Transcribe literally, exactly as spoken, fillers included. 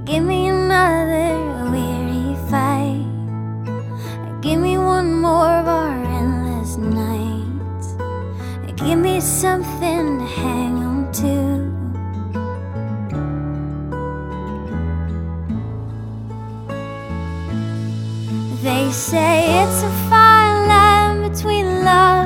Give me another weary fight. Give me one more of our endless nights. Give me something to hang on to. They say it's a fine line between love